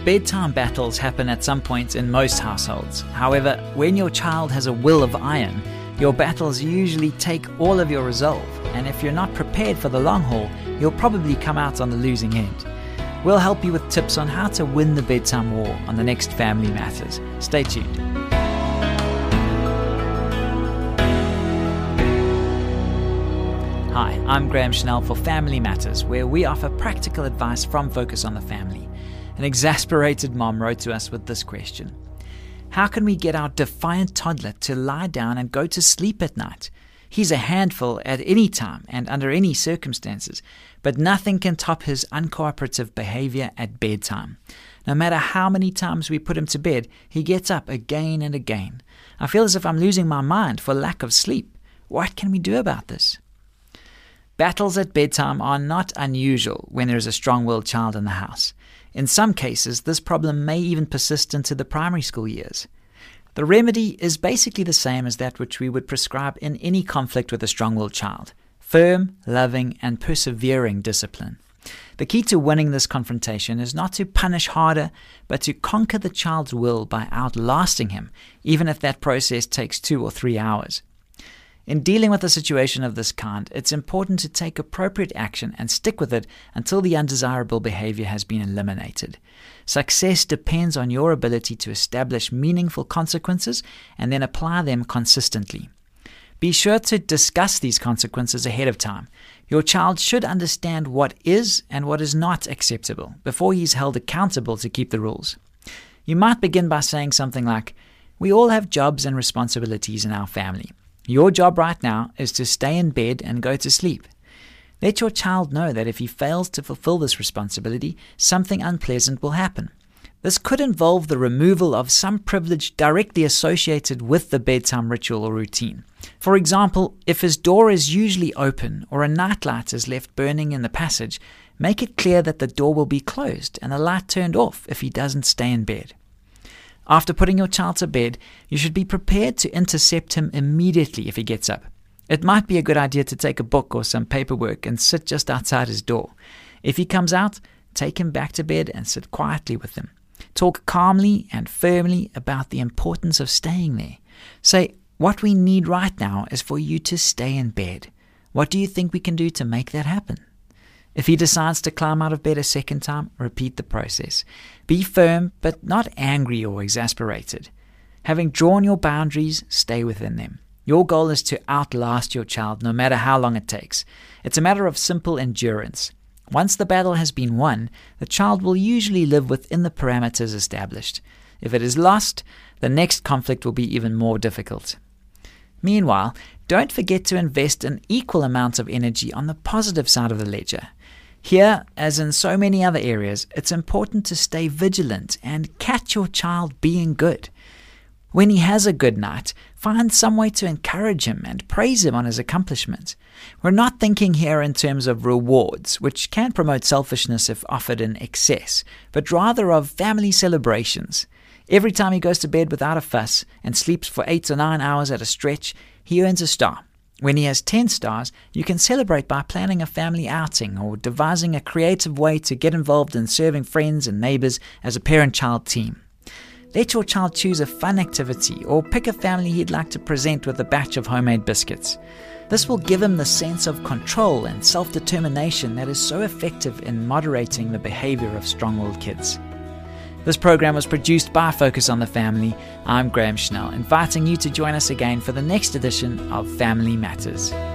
Bedtime battles happen at some point in most households. However, when your child has a will of iron, your battles usually take all of your resolve, and if you're not prepared for the long haul, you'll probably come out on the losing end. We'll help you with tips on how to win the bedtime war on the next Family Matters. Stay tuned. Hi, I'm Graham Schnell for Family Matters, where we offer practical advice from Focus on the Family. An exasperated mom wrote to us with this question. How can we get our defiant toddler to lie down and go to sleep at night? He's a handful at any time and under any circumstances, but nothing can top his uncooperative behavior at bedtime. No matter how many times we put him to bed, he gets up again and again. I feel as if I'm losing my mind for lack of sleep. What can we do about this? Battles at bedtime are not unusual when there is a strong-willed child in the house. In some cases, this problem may even persist into the primary school years. The remedy is basically the same as that which we would prescribe in any conflict with a strong-willed child: firm, loving, and persevering discipline. The key to winning this confrontation is not to punish harder, but to conquer the child's will by outlasting him, even if that process takes 2 or 3 hours. In dealing with a situation of this kind, it's important to take appropriate action and stick with it until the undesirable behavior has been eliminated. Success depends on your ability to establish meaningful consequences and then apply them consistently. Be sure to discuss these consequences ahead of time. Your child should understand what is and what is not acceptable before he's held accountable to keep the rules. You might begin by saying something like, "We all have jobs and responsibilities in our family. Your job right now is to stay in bed and go to sleep." Let your child know that if he fails to fulfill this responsibility, something unpleasant will happen. This could involve the removal of some privilege directly associated with the bedtime ritual or routine. For example, if his door is usually open or a nightlight is left burning in the passage, make it clear that the door will be closed and the light turned off if he doesn't stay in bed. After putting your child to bed, you should be prepared to intercept him immediately if he gets up. It might be a good idea to take a book or some paperwork and sit just outside his door. If he comes out, take him back to bed and sit quietly with him. Talk calmly and firmly about the importance of staying there. Say, "What we need right now is for you to stay in bed. What do you think we can do to make that happen?" If he decides to climb out of bed a second time, repeat the process. Be firm, but not angry or exasperated. Having drawn your boundaries, stay within them. Your goal is to outlast your child no matter how long it takes. It's a matter of simple endurance. Once the battle has been won, the child will usually live within the parameters established. If it is lost, the next conflict will be even more difficult. Meanwhile, don't forget to invest an equal amount of energy on the positive side of the ledger. Here, as in so many other areas, it's important to stay vigilant and catch your child being good. When he has a good night, find some way to encourage him and praise him on his accomplishments. We're not thinking here in terms of rewards, which can promote selfishness if offered in excess, but rather of family celebrations. Every time he goes to bed without a fuss and sleeps for 8 or 9 hours at a stretch, he earns a star. When he has 10 stars, you can celebrate by planning a family outing or devising a creative way to get involved in serving friends and neighbors as a parent-child team. Let your child choose a fun activity or pick a family he'd like to present with a batch of homemade biscuits. This will give him the sense of control and self-determination that is so effective in moderating the behavior of strong-willed kids. This program was produced by Focus on the Family. I'm Graham Schnell, inviting you to join us again for the next edition of Family Matters.